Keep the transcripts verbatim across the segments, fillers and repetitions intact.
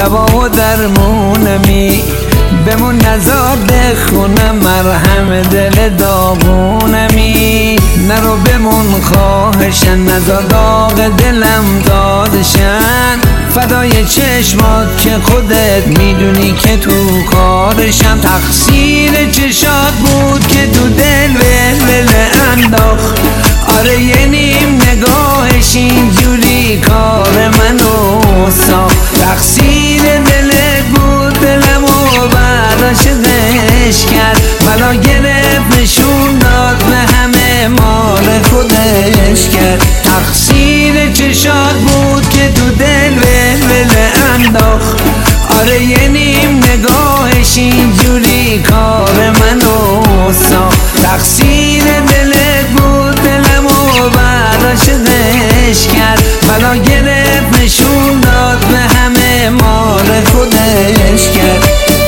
دوا و درمونمی، بمون نزار خونم مرهم دل داغونمی. نرو بمون خواهشن، نزار داغ دلم دادشن، فدای چشمات که خودت میدونی که تو کارشم. تقصیر چشات بود که تو دل ولوله انداخت، آره یه نیم نگاهش اینجوری کار منو ساخت. تقصیر دلت بود دلمو برداشت عشق کرد، بلا گرفت نشون داد به همه مال خودش کرد. تقصیر چشات بود که تو دل ولوله انداخت، آره یه نیم نگاهش اینجوری کار منو ساخت. تقصیر دلت بود دلمو برداشت عشق کرد، بلا گرفت نشون داد به همه مال خودش کرد.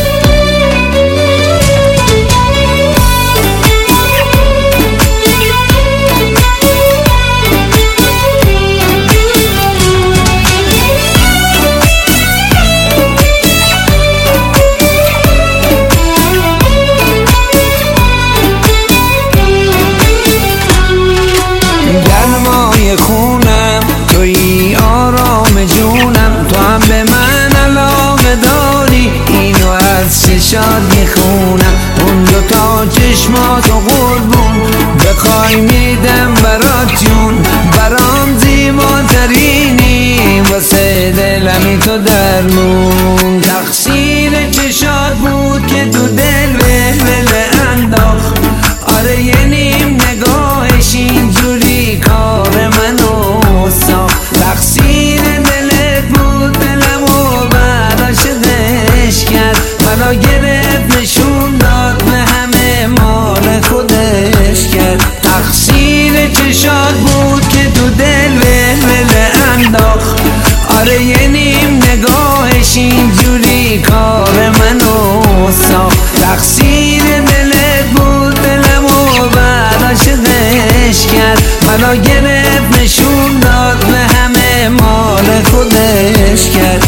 خونم توی آرام جونم، تو هم به من علاقه داری، اینو از چشات میخونم. اون دوتا چشماتو قربون بخوای میدم برات جون، برام زیباترینی واسه دلمی تو درمون. تقصیر چشات بود که تو دل ولوله انداخت، آره یه نیم نگاهش اینجوری کار منو ساخت. تقصیر دلت بود دلمو برداشت عشق کرد، بلا گرفت نشون داد به همه مال خودش کرد. تقصیر چشات بود که تو دل ولوله انداخت، آره یه نیم نگاهش اینجوری کار منو ساخت. تقصیر دلت بود دلمو برداشت عشق کرد، بلا گرفت نشون داد به همه مال خودش کرد.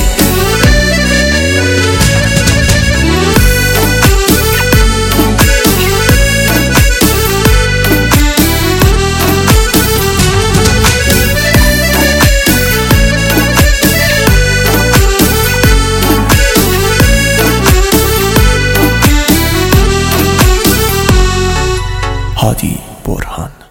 هادی برهان.